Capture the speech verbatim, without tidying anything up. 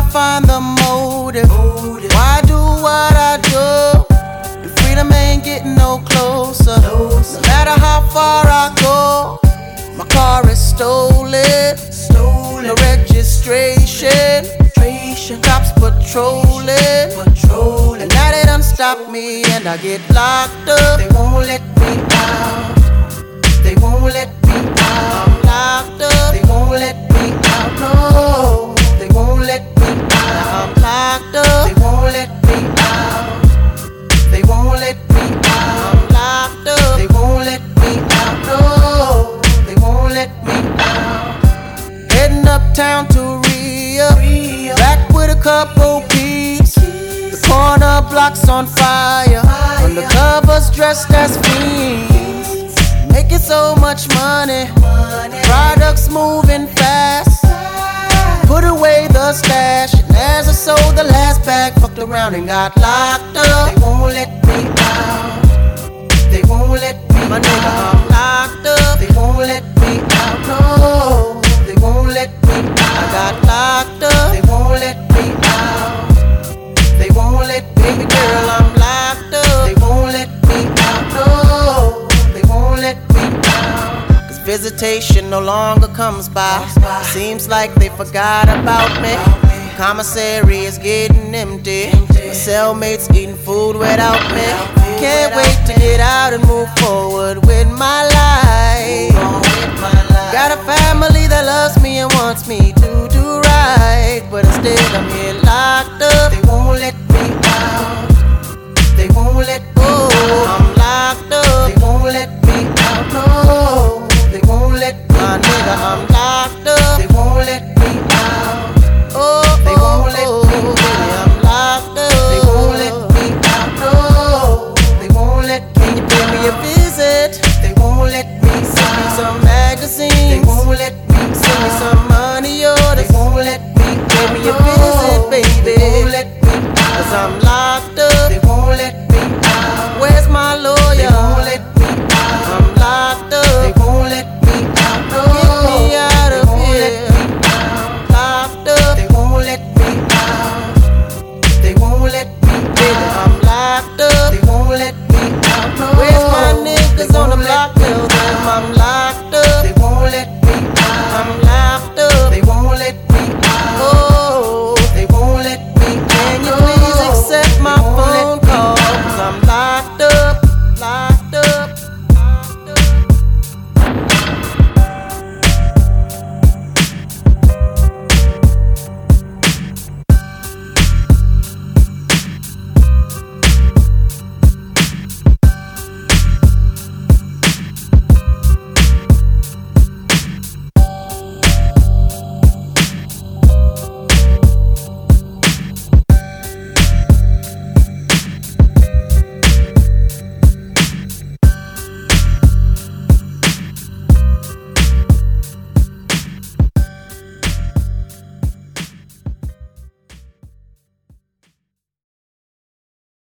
find the motive. Why do what I do? The freedom ain't getting no closer. No matter how far I go, my car is stolen. No registration. Cops patrolling. And now they done stop me and I get locked up. They won't let me out. They won't let me out. I'm locked up. They won't let me out. No, they won't let me out. I'm locked up. They won't let me out. They won't let me out. I'm locked up. They won't let me out. No, they won't let me out. Heading uptown to Ria, Ria. back with a couple peeps. The corner block's on fire. Undercovers dressed as fiends, making so much money. Products moving fast. Put away the stash, and as I sold the last bag, fucked around and got locked up. They won't let me out. They won't let me My nigga, out. I'm locked up. They won't let me out. No, they won't let me out. I got locked up. They won't let me out. They won't let me Baby girl, I'm locked up. They won't let me out. No, they won't let me out. Cause visitation no longer comes by. Seems like they forgot about me. Commissary is getting empty. My cellmates eating food without me. Can't wait to get out and move forward with my life. Got a family that loves me and wants me to do right, but instead I'm here locked up. They won't let me out. They won't let me Oh, out. I'm locked up. They won't let me out. No, they won't let me My nigga, I'm locked up. They won't let me out. Oh, They won't let oh, me baby, out. I'm locked up. They won't let me out. No, they won't let me Can you pay me a visit? They won't let me Send me out. some They magazines. won't let me Send me out. some money They orders. won't let me Pay me a out. visit, baby. They won't let me out. Cause I'm